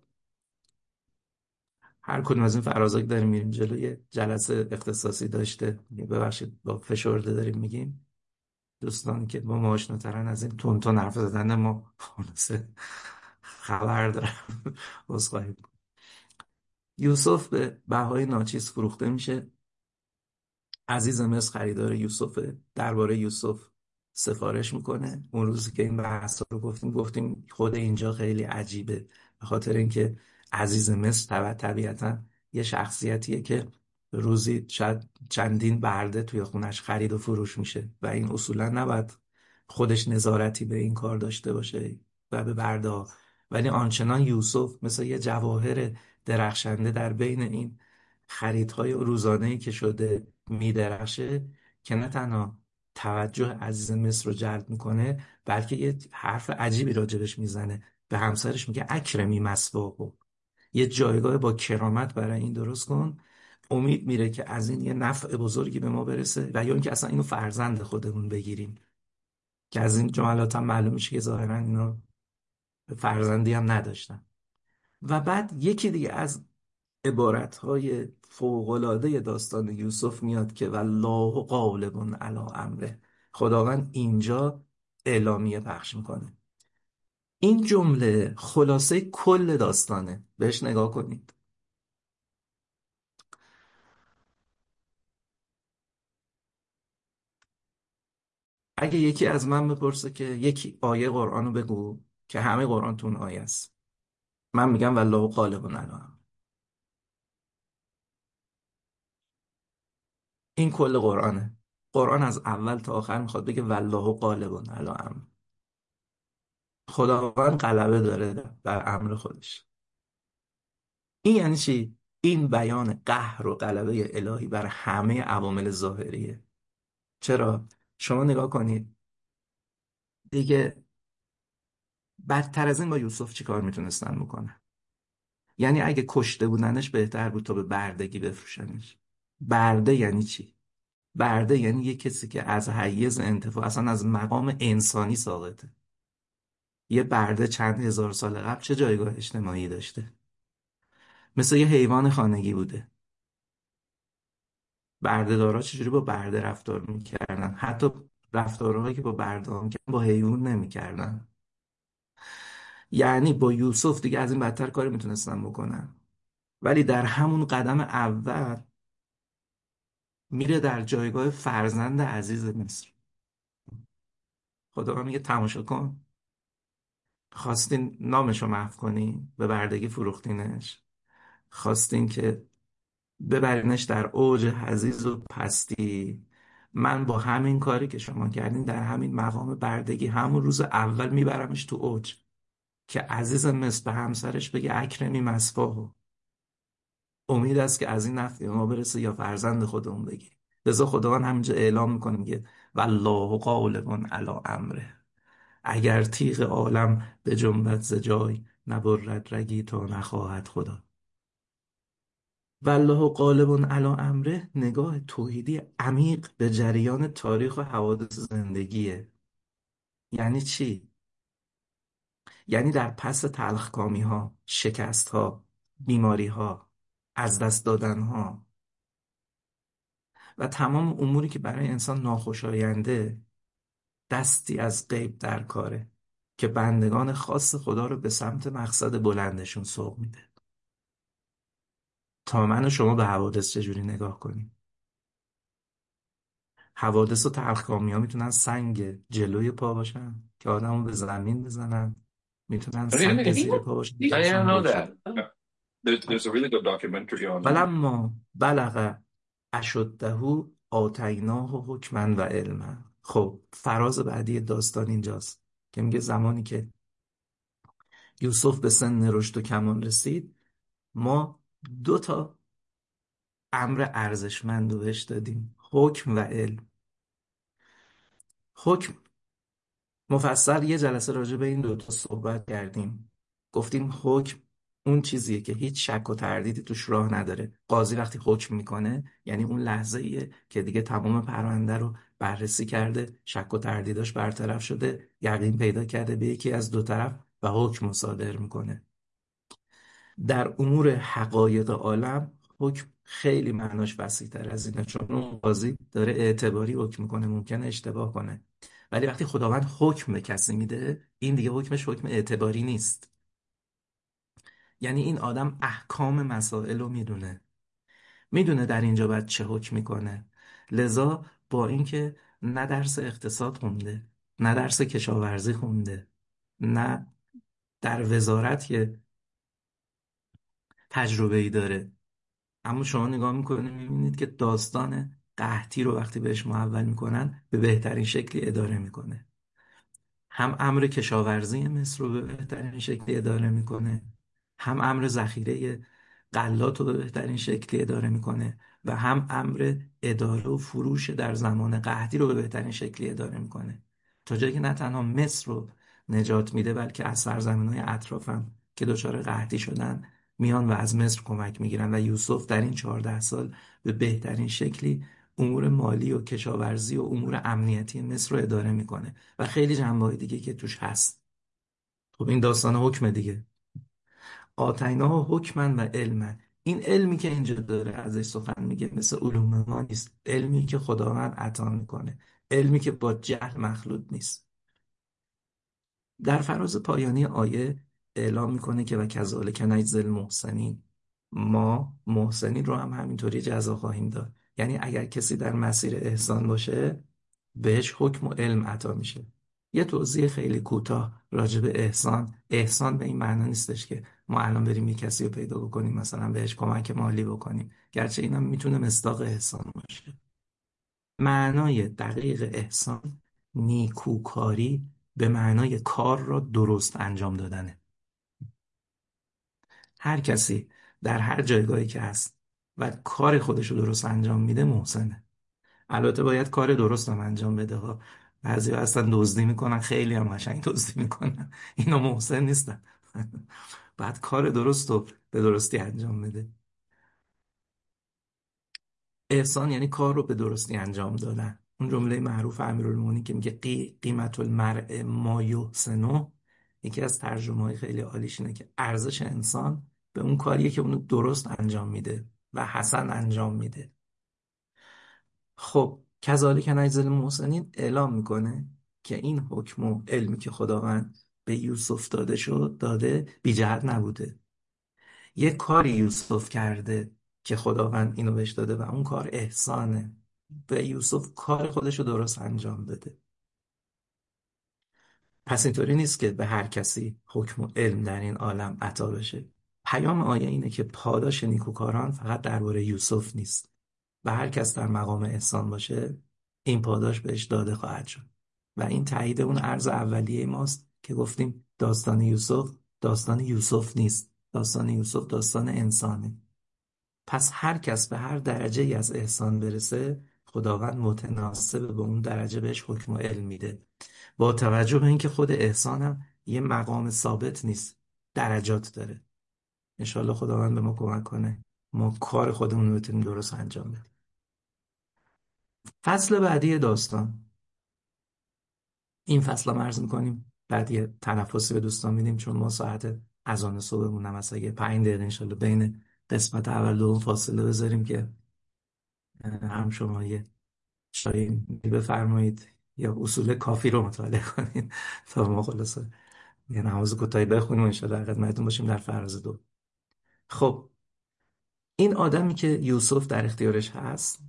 هر کدوم از این فرازاک داریم میریم جلوی جلسه اختصاصی داشته، ببخشید با فشرده داریم میگیم، دوستان که با ما آشناترن از این تون تون حرف زدن ما خلاصه خبر دارم. عذرخواهی می‌کنم. یوسف به بهای ناچیز فروخته میشه. عزیز مصر خریدار یوسفه، درباره یوسف سفارش میکنه. اون روزی که این بحث رو گفتیم خود اینجا خیلی عجیبه، به خاطر اینکه عزیز مصر طبیعتا یه شخصیتیه که روزی شاید چندین برده توی خونش خرید و فروش میشه و این اصولا نباید خودش نظارتی به این کار داشته باشه و به برده ها. ولی آنچنان یوسف مثل یه جواهر درخشنده در بین این خریدهای روزانه‌ای که شده میدرخشه، که نه تنها توجه عزیز مصر رو جلب میکنه، بلکه یه حرف عجیبی راجبش میزنه. به همسرش میگه اکرمی مثوابه، یه جایگاه با کرامت برای این درست کن. امید میره که از این یه نفع بزرگی به ما برسه و یا اینکه اصلا اینو فرزند خودمون بگیریم، که از این جملات هم معلوم میشه که ظاهرا اینا فرزندی هم نداشتن. و بعد یکی دیگه از عبارتهای فوق‌العاده داستان یوسف میاد که والله غالب علی امره. خداوند اینجا اعلامیه پخش میکنه. این جمله خلاصه کل داستانه، بهش نگاه کنید. اگه یکی از من بپرسه که یکی آیه قرآن رو بگو که همه قرآن تو اون آیه است، من میگم والله غالب علی امر. این کل قرآنه. قرآن از اول تا آخر میخواد بگه والله غالب علی امر. خداوند غلبه داره در امر خودش. این یعنی چی؟ این بیان قهر و غلبه الهی بر همه عوامل ظاهریه. چرا؟ شما نگاه کنید دیگه، بدتر از این با یوسف چی کار میتونستن بکنن؟ یعنی اگه کشته بودنش بهتر بود تا به بردگی بفروشنش. برده یعنی چی؟ برده یعنی یه کسی که از حیز انتفاع، اصلا از مقام انسانی ساقطه. یه برده چند هزار سال قبل چه جایگاه اجتماعی داشته؟ مثل یه حیوان خانگی بوده. بردهدارا چجوری با برده رفتار میکردن؟ حتی رفتارهایی که با برده ها میکردن با حیوان نمیکردن. یعنی با یوسف دیگه از این بدتر کاری میتونستن بکنن. ولی در همون قدم اول میره در جایگاه فرزند عزیز مصر. خدا میگه تماشا کن، خواستین نامشو محو کنی به بردگی فروختینش، خواستین که ببرینش در اوج حضیض و پستی. من با همین کاری که شما کردین در همین مقام بردگی همون روز اول میبرمش تو اوج، که عزیز مصر به همسرش بگه اکرمی مثواه. امید است که از این نفع ما برسه یا فرزند خودمون بگیریم. لذا خداوند همینجا اعلام میکنه، میگه والله غالب علی امره. اگر تیغ عالم به جنبت ز جای، نبرد رگی تا نخواهد خدا. والله غالب علی امره نگاه توحیدی عمیق به جریان تاریخ و حوادث زندگیه. یعنی چی؟ یعنی در پس تلخکامی ها، شکست ها، بیماری ها، از دست دادن ها و تمام اموری که برای انسان ناخوشاینده، دستی از غیب در کاره که بندگان خاص خدا رو به سمت مقصد بلندشون سوق میده. تا من و شما به حوادث چجوری نگاه کنیم؟ حوادث و تلخکامی ها میتونن سنگ جلوی پا باشن که آدمو به زمین بزنن، میتونن سنگ Really? زیر پا باشن که I didn't انسان know رشد. that. There's a really good documentary on. ولما بلغ اشده آتیناه حکما و علما. خب فراز بعدی داستان اینجاست که میگه زمانی که یوسف به سن رشد و کمال رسید، ما دو تا امر ارزشمند رو بهش دادیم: حکم و علم. حکم مفصل یه جلسه راجع به این دوتا صحبت کردیم. گفتیم حکم اون چیزیه که هیچ شک و تردیدی توش راه نداره. قاضی وقتی حکم میکنه یعنی اون لحظه ایه که دیگه تمام پرونده رو بررسی کرده، شک و تردیداش برطرف شده، یقین پیدا کرده به یکی از دو طرف و حکم صادر میکنه. در امور حقایق عالم حکم خیلی معناش وسیع‌تر از اینه، چون اون قاضی داره اعتباری حکم میکنه، ممکنه اشتباه کنه. ولی وقتی خداوند حکم به کسی میده، این دیگه حکمش حکم اعتباری نیست. یعنی این آدم احکام مسائل رو میدونه در اینجا باید چه حکم میکنه. لذا با اینکه نه درس اقتصاد خونده، نه درس کشاورزی خونده، نه در وزارت که تجربه‌ای داره، اما شما نگاه میکنید میبینید که داستان قحطی رو وقتی بهش محول میکنن به بهترین شکلی اداره میکنه. هم امر کشاورزی مصر رو به بهترین شکلی اداره میکنه، هم امر ذخیره غلات رو به بهترین شکلی اداره میکنه و هم امر اداره و فروش در زمان قحطی رو به بهترین شکلی اداره میکنه. تا جایی که نه تنها مصر رو نجات میده، بلکه از سرزمین‌های اطرافم که دچار قحطی شدن میان و از مصر کمک میگیرن و یوسف در این 14 سال به بهترین شکلی امور مالی و کشاورزی و امور امنیتی مصر رو اداره میکنه و خیلی جنبه‌های دیگه که توش هست. خب این داستان حکم دیگه. آتیناه حکما و علما. این علمی که اینجا داره ازش سخن میگه مثل علوم ما نیست، علمی که خداوند عطا میکنه، علمی که با جهل مخلوط نیست. در فراز پایانی آیه اعلام میکنه که و کذالک نجزی المحسنین، ما محسنین رو هم همینطوری جزا خواهیم داد. یعنی اگر کسی در مسیر احسان باشه بهش حکم و علم عطا میشه. یه توضیح خیلی کوتاه راجع به احسان. احسان به این معنا نیستش که ما الان بریم یه کسی رو پیدا بکنیم مثلا بهش کمک مالی بکنیم، گرچه اینم میتونه مصداق احسان باشه. معنای دقیق احسان نیکوکاری به معنای کار را درست انجام دادنه. هر کسی در هر جایگاهی که هست و کار خودش رو درست انجام میده محسنه. البته باید کار درست هم انجام بده ها. بعضی اصلا دزدی میکنن، خیلی هم قشنگ دزدی میکنن، اینا محسن نیستن. بعد کار درست رو به درستی انجام بده. احسان یعنی کار رو به درستی انجام دادن. اون جمله معروف امیرالمومنین که میگه قیمت المرء ما یحسنه، یکی از ترجمه های خیلی عالیش اینه که ارزش انسان به اون کاریه که اونو درست انجام میده و حسن انجام میده. خب کذالک نجزی المحسنین اعلام میکنه که این حکم و علمی که خداوند به یوسف داده بی جهت نبوده. یه کاری یوسف کرده که خداوند اینو بهش داده و اون کار احسانه. به یوسف کار خودش رو درست انجام بده. پس اینطوری نیست که به هر کسی حکم و علم در این عالم عطا بشه. پیام آیه اینه که پاداش نیکوکاران فقط درباره یوسف نیست و هر کس در مقام احسان باشه این پاداش بهش داده خواهد شد. و این تایید اون عرض اولیه ماست که گفتیم داستان یوسف داستان یوسف نیست، داستان یوسف داستان انسانه. پس هر کس به هر درجه ای از احسان برسه خداوند متناسب به اون درجه بهش حکم و علم میده، با توجه به اینکه خود احسانم یه مقام ثابت نیست، درجات داره. انشالله خداوند به ما کمک کنه ما کار خودمون رو بتونیم درست انجام بدیم. فصل بعدی داستان، این فصل رو عرض میکنیم بعد یه تنفسی به دوستان میدیم چون ما ساعت اذان صبحمون هم هست. اگه 5 دقیقه انشالله بین قسمت اول و دوم فاصله بذاریم که هم شما یه چایی بفرمایید یا اصول کافی رو مطالعه کنید تا ما خلاصه یه نماز کوتاهی بخونیم و انشالله در خدمتتون باشیم در فراز دو. خب این آدمی که یوسف در اختیارش هست،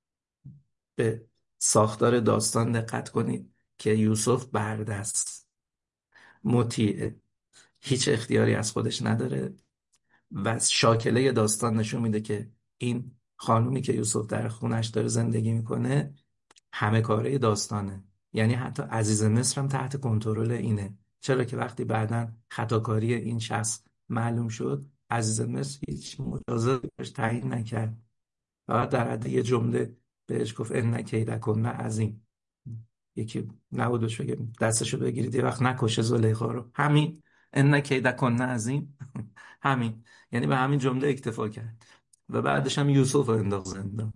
به ساختار داستان دقت کنید که یوسف برده است، مطیعه، هیچ اختیاری از خودش نداره و شاکله داستان نشون میده که این خانومی که یوسف در خونش داره زندگی میکنه همه کاره داستانه. یعنی حتی عزیز مصر هم تحت کنترل اینه، چرا که وقتی بعداً خطاکاری این شخص معلوم شد عزیز مصر هیچ مجازاتی بهش تعیین نکرد، فقط در حد یه جمله بهش گفت ان کیدکن عظیم. یکی نبود بهش بگه دستشو بگیرید یه وقت نکشه زلیخا رو، همین ان کیدکن عظیم. همین، یعنی به همین جمله اکتفا کرد و بعدش هم یوسف رو انداخت زندان.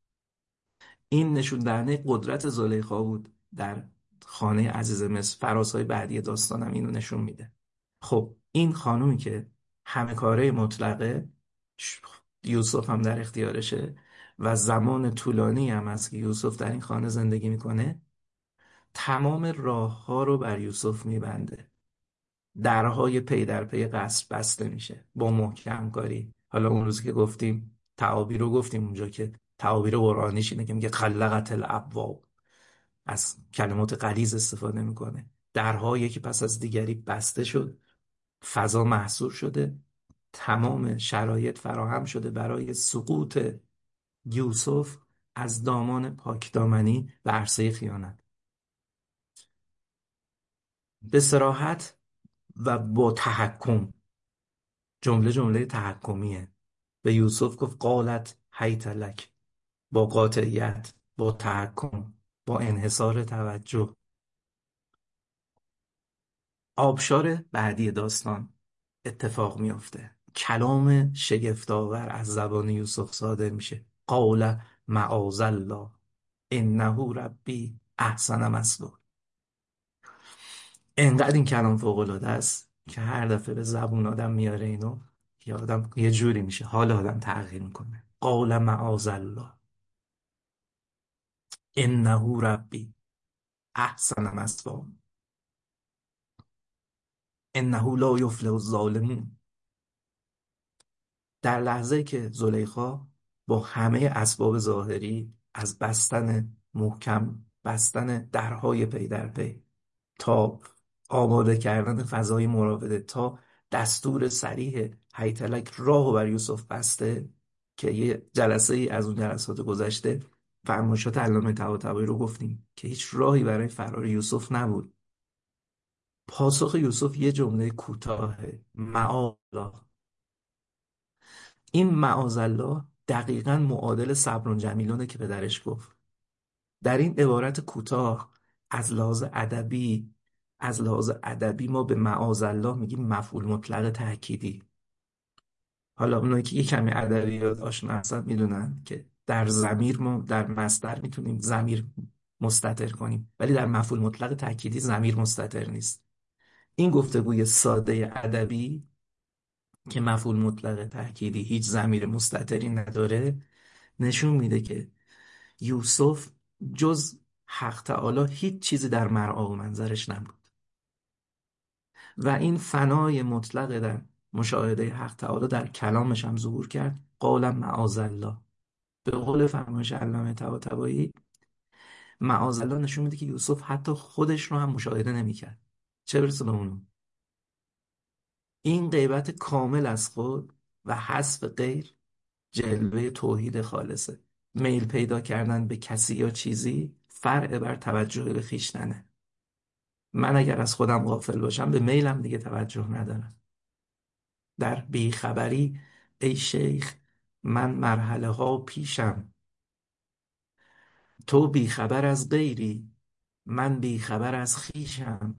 این نشون دهنده قدرت زلیخا بود در خانه عزیز مصر. فرازهای بعدی داستانم اینو نشون میده. خب این خانومی که همه کاره مطلقه، ش- یوسف هم در اختیارشه و زمان طولانی هم از که یوسف در این خانه زندگی میکنه، تمام راه ها رو بر یوسف میبنده. درهای پی در پی قصر بسته میشه با محکم کاری. حالا اون روزی که گفتیم تعابیر رو گفتیم اونجا که تعابیر قرآنیش اینه که میگه خلقت الابواب، از کلمات غلیظ استفاده میکنه. درها یکی پس از دیگری بسته شد، فضا محصور شده، تمام شرایط فراهم شده برای سقوط یوسف از دامان پاکدامنی به عرصه خیانت. به صراحت و با تحکم، جمله تحکمیه، به یوسف گفت قالت هیت لک، با قاطعیت، با تحکم، با انحصار توجه. آبشار بعدی داستان اتفاق میافته، کلام شگفت‌آور از زبان یوسف صادر میشه. قال معاذ الله انه ربی احسن مثوای. انقدر این کلام فوق‌العاده است که هر دفعه به زبون آدم میاره اینو یا آدم یه جوری میشه، حال آدم تغییر میکنه. قال معاذ الله انه ربی احسن مثوای انه لا یفلح الظالمون. در لحظه که زلیخا با همه اسباب ظاهری از بستن محکم بستن درهای پی در پی، تا آماده کردن فضای مراوده، تا دستور صریح هیتلک راهو بر یوسف بسته که یه جلسه ای از اون جلسات گذشته فرمایشات علامه طباطبایی رو گفتیم که هیچ راهی برای فرار یوسف نبود. پاسخ یوسف یه جمله کوتاهه: معاذالله. این معاذالله دقیقاً معادل صبر جمیلونه که پدرش گفت. در این عبارت کوتاه از لحاظ ادبی ما به معاذالله میگیم مفعول مطلق تأکیدی. حالا اونایی که یه کمی ادبیات آشنا هستن میدونن که در ضمیر ما در مصدر میتونیم ضمیر مستتر کنیم، ولی در مفعول مطلق تأکیدی ضمیر مستتر نیست. این گفتگوی ساده ادبی که مفعول مطلق تأکیدی هیچ ضمیر مستتری نداره نشون میده که یوسف جز حق تعالی هیچ چیزی در مرعا و منظرش نبود و این فنای مطلق در مشاهده حق تعالی در کلامش هم ظهور کرد. قال معاذالله. به قول فرمایش علامه طباطبایی، معاذالله نشون میده که یوسف حتی خودش رو هم مشاهده نمیکرد، چه برسه به اونو. این غیبت کامل از خود و حذف غیر جلوه توحید خالصه. میل پیدا کردن به کسی یا چیزی فرع بر توجه به خویشتنه. من اگر از خودم غافل باشم به میلم دیگه توجه ندارم. در بیخبری ای شیخ من مرحله ها پیشم، تو بیخبر از غیری من بیخبر از خویشم.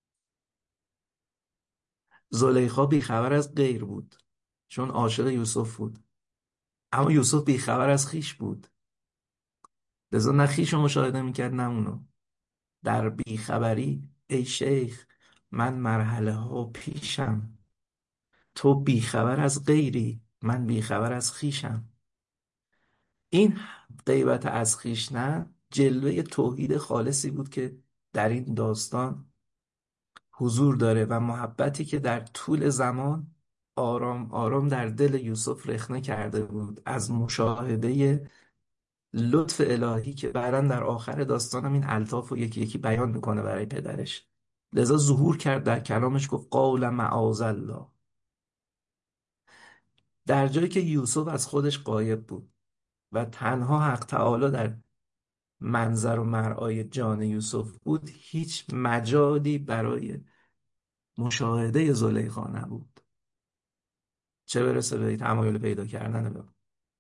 زلیخا بیخبر از غیر بود چون عاشق یوسف بود، اما یوسف بیخبر از خویش بود، لذا نه خویش رو مشاهده میکرد نه اونو. در بیخبری ای شیخ من مرحله ها پیشم، تو بیخبر از غیری من بیخبر از خویشم. این غیبت از خویش نه جلوه توحید خالصی بود که در این داستان حضور داره و محبتی که در طول زمان آرام آرام در دل یوسف رخنه کرده بود از مشاهده لطف الهی که بعداً در آخر داستانم این الطاف رو یکی یکی بیان میکنه برای پدرش. لذا ظهور کرد در کلامش، گفت قال معاذالله. در جایی که یوسف از خودش غایب بود و تنها حق تعالی در منظر و مرعای جان یوسف بود، هیچ مجالی برای مشاهده زلیخا نبود، چه برسه به تمایل پیدا کردن به.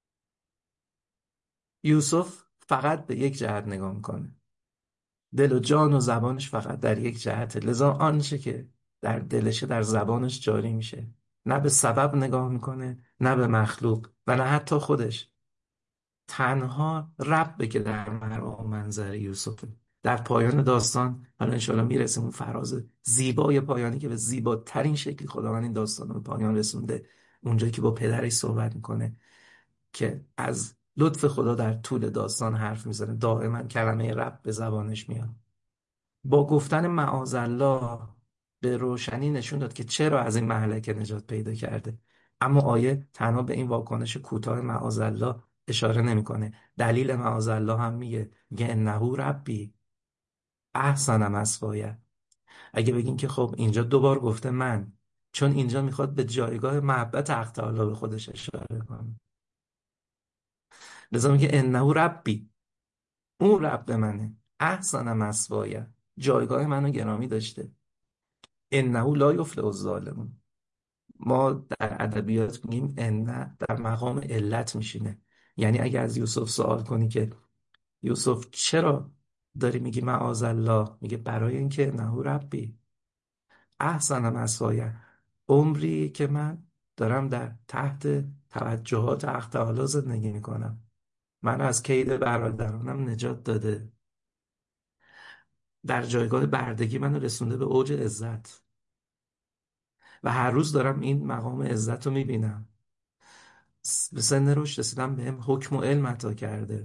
یوسف فقط به یک جهت نگاه میکنه، دل و جان و زبانش فقط در یک جهته، لذا آنچه که در دلشه در زبانش جاری میشه. نه به سبب نگاه میکنه نه به مخلوق و نه حتی خودش. تنها ربه که در مرعا و منظر یوسفه. در پایان داستان حالا انشاءالله میرسیم اون فراز زیبای پایانی که به زیباترین شکلی خداوند این داستان رو به پایان رسونده، اونجایی که با پدرش صحبت میکنه که از لطف خدا در طول داستان حرف میزنه، دائما کلمه رب به زبانش میاد. با گفتن معاذالله به روشنی نشون داد که چرا از این مهلکه نجات پیدا کرده، اما آیه تنها به این واکنش کوتاه معاذالله اشاره نمیکنه. دلیل معاذالله هم میگه انه ربی احسن مثوای. اگه بگین که خب اینجا دوبار گفته من، چون اینجا میخواد به جایگاه محبت حق تعالی به خودش اشاره کنه، لذا میگه انه ربی، اون رب منه، احسن مثوای، جایگاه منو گرامی داشته. انه لا یفلح الظالمون. ما در ادبیات میگیم ان در مقام علت میشینه، یعنی اگه از یوسف سوال کنی که یوسف چرا داری میگی معاذالله، میگه برای اینکه انه ربی احسن مثوای، عمری که من دارم در تحت توجهات حق تعالی زندگی میکنم، من از کید برادرانم نجات داده، در جایگاه بردگی منو رسونده به اوج عزت و هر روز دارم این مقام عزت رو میبینم. به سن رشد رسیدم، بهم حکم و علم عطا کرده.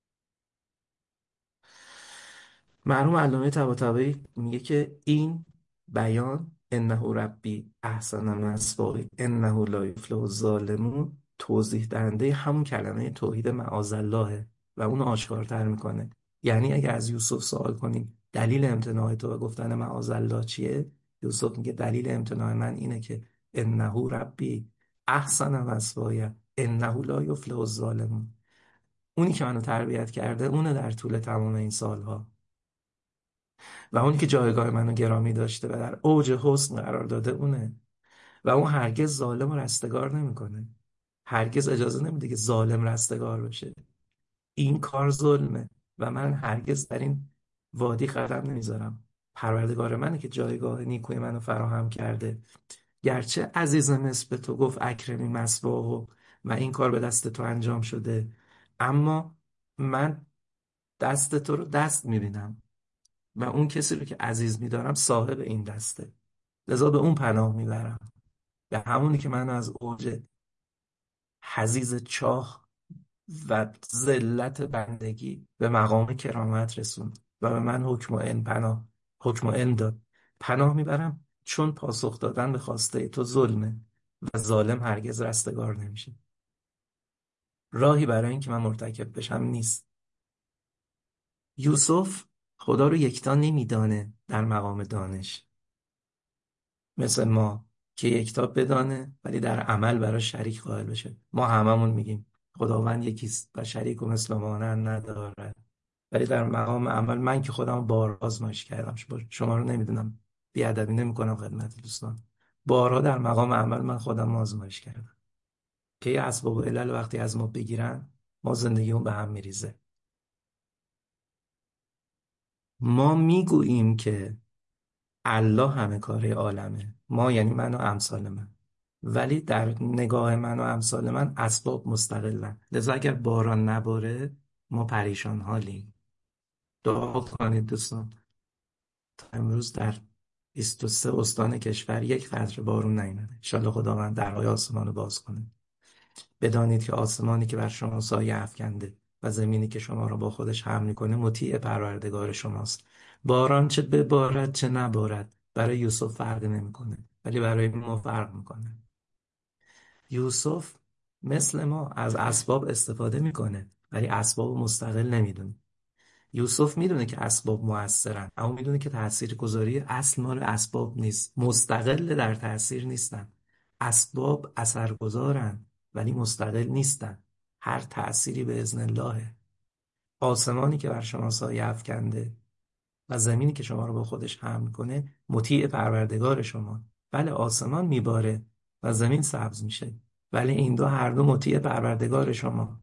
مرحوم علامه طباطبایی میگه که این بیان انه ربی احسن مثوای انه لا یفلح الظالمون توضیح دهنده همون کلمه توحید معاذالله و اون آشکارتر میکنه. یعنی اگر از یوسف سوال کنیم دلیل امتناع تو و گفتن معاذالله چیه، یوسف میگه دلیل امتناع من اینه که انه ربی احسن مثوایا انه لا یفلح الظالمون. اونی که منو تربیت کرده اونه در طول تمام این سالها، و اونی که جایگاه منو گرامی داشته و در اوج حسن قرار داده اونه، و اون هرگز ظالم و رستگار نمیکنه. هرگز اجازه نمیده که ظالم رستگار بشه. این کار ظلمه و من هرگز در این وادی قدم نمیذارم. پروردگار منه که جایگاه نیکوی منو فراهم کرده. گرچه عزیز مصر به تو گفت اکرمی مثواه و این کار به دست تو انجام شده، اما من دست تو رو دست میبینم و اون کسی رو که عزیز میدارم صاحب این دسته، لذا به اون پناه میبرم، به همونی که منو از اوج حضیض چاه و ذلت بندگی به مقام کرامت رسوند و به من حکم و علم داد. پناه میبرم چون پاسخ دادن به خواسته تو ظلمه و ظالم هرگز رستگار نمیشه. راهی برای این که من مرتکب بشم نیست. یوسف خدا رو یکتا نمیدانه در مقام دانش، مثل ما که یکتا بدانه ولی در عمل برای شریک قائل بشه. ما هممون میگیم خداوند یکیست و شریک و مثل مانند ندارد، ولی در مقام عمل من که خودم بارها آزمایش کردم، شما رو نمیدونم، بیادبی نمیکنم خدمت دوستان، بارها در مقام عمل من خودم آزمایش کردم که یه اسباب و علل وقتی از ما بگیرن ما زندگیمون به هم میریزه. ما میگوییم که الله همه کاره عالمه، ما یعنی من و امثال من، ولی در نگاه من و امثال من اسباب مستقلن. لذا اگر باران نباره ما پریشان حالیم. دعا کنید دوستان تا امروز در 23 استان کشور یک قطره بارون نیامده. انشالله خداوند درهای آسمان رو باز کنه. بدانید که آسمانی که بر شما سایه افکنده و زمینی که شما را با خودش حمل میکنه مطیع پروردگار شماست. باران چه ببارد چه نبارد برای یوسف فرق نمیکنه، ولی برای ما فرق میکنه. یوسف مثل ما از اسباب استفاده میکنه ولی اسباب مستقل نمیدونه. یوسف میدونه که اسباب مؤثرن، اما میدونه که تاثیرگذاری اصل مال اسباب نیست. مستقل در تاثیر نیستن. اسباب اثرگذارن ولی مستقل نیستن. هر تأثیری به اذن الله. آسمانی که بر شما سایه افکنده و زمینی که شما رو با خودش حمل کنه مطیع پروردگار شما. بله آسمان میباره و زمین سبز میشه، ولی این دو هر دو مطیع پروردگار شما.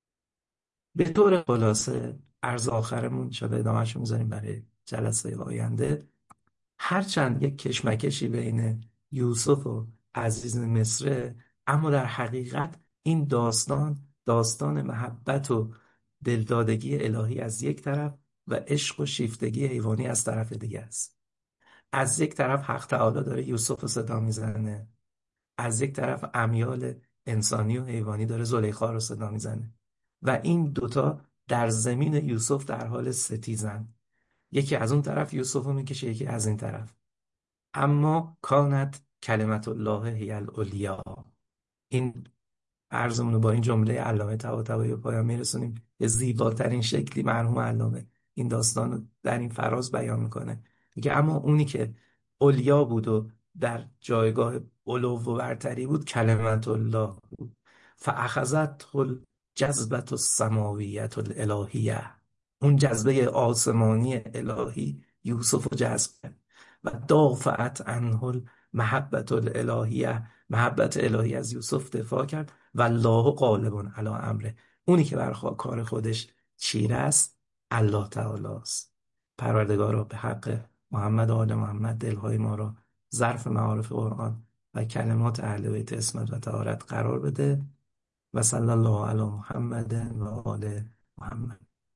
به طور خلاصه عرض آخرمون شده، ادامهشو میذاریم برای جلسه آینده. هرچند یک کشمکشی بین یوسف و عزیز مصر، اما در حقیقت این داستان محبت و دلدادگی الهی از یک طرف و عشق و شیفتگی حیوانی از طرف دیگه است. از یک طرف حق تعالی داره یوسف رو صدا میزنه، از یک طرف امیال انسانی و حیوانی داره زلیخا رو صدا میزنه و این دوتا در زمین یوسف در حال ستیزن. یکی از اون طرف یوسف رو میکشه، یکی از این طرف. اما کانت کلمت الله هی العلیا. این عرضمون رو با این جمله علامه طباطبایی به پایان میرسونیم. به زیباترین شکلی مرحوم علامه این داستان رو در این فراز بیان میکنه. میگه اما اونی که علیا بود و در جایگاه علو و برتری بود کلمت الله بود. فاخذته الجذبة السماویة الالهیه. اون جذبه آسمانی الهی یوسف رو جذب کرد و دافعت عنه المحبة الالهیه. محبت الهی از یوسف دفاع کرد و الله غالب علی امره. اونی که بر کار خودش چیره است الله تعالی است. پروردگارا به حق محمد و آل محمد دلهای ما را ظرف معارف قرآن و کلمات اهل بیت عصمت و طهارت قرار بده و صلی الله علی محمد و آل محمد.